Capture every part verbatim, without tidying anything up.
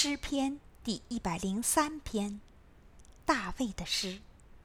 诗篇第一百零三篇，大卫的诗。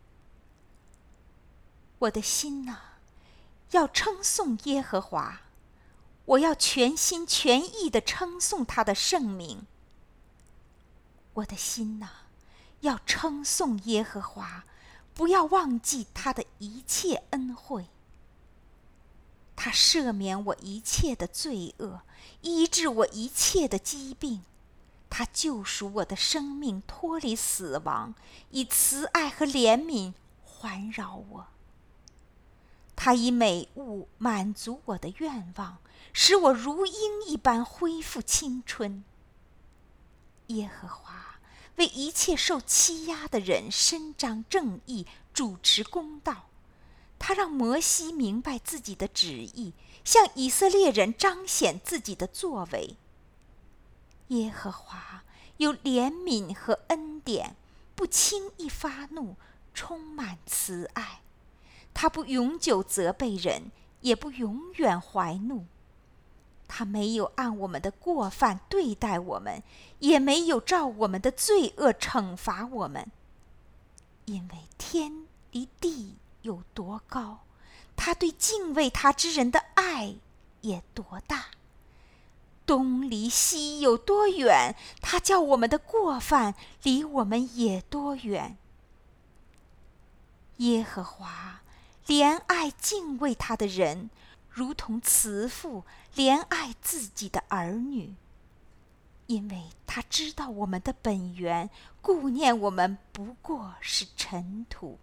我的心哪，要称颂耶和华，我要全心全意地称颂他的圣名。我的心哪，要称颂耶和华，不要忘记他的一切恩惠。他赦免我一切的罪恶，医治我一切的疾病。他救赎我的生命脱离死亡，以慈爱和怜悯环绕我。他以美物满足我的愿望，使我如鹰一般恢复青春。耶和华为一切受欺压的人伸张正义，主持公道。他让摩西明白自己的旨意，向以色列人彰显自己的作为。耶和华有怜悯和恩典，不轻易发怒，充满慈爱。他不永久责备人，也不永远怀怒。他没有按我们的过犯对待我们，也没有照我们的罪恶惩罚我们。因为天离地有多高，他对敬畏他之人的爱也多大。东离西有多远，他叫我们的过犯离我们也多远。耶和华怜爱敬畏他的人，如同慈父怜爱自己的儿女。因为他知道我们的本源，顾念我们不过是尘土。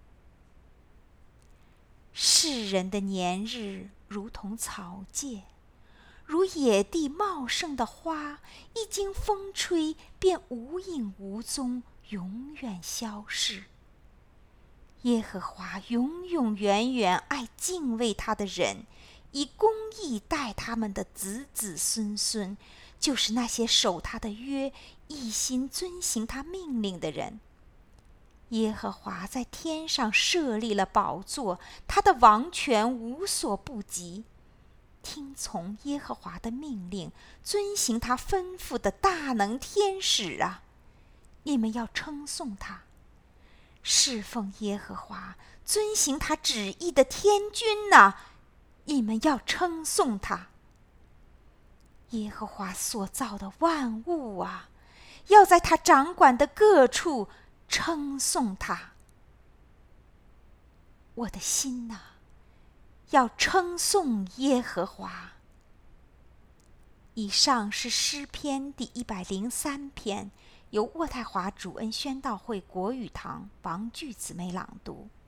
世人的年日如同草芥，如野地茂盛的花，一经风吹便无影无踪，永远消逝。耶和华永永远远爱敬畏他的人，以公义待他们的子子孙孙，就是那些守他的约，一心遵行他命令的人。耶和华在天上设立了宝座，他的王权无所不及。听从耶和华的命令，遵行他吩咐的大能天使啊，你们要称颂他。侍奉耶和华，遵行他旨意的天君啊，你们要称颂他。耶和华所造的万物啊，要在他掌管的各处称颂他。我的心哪，要称颂耶和华。以上是诗篇第一百零三篇，由渥太华主恩宣道会国语堂王巨姊妹朗读。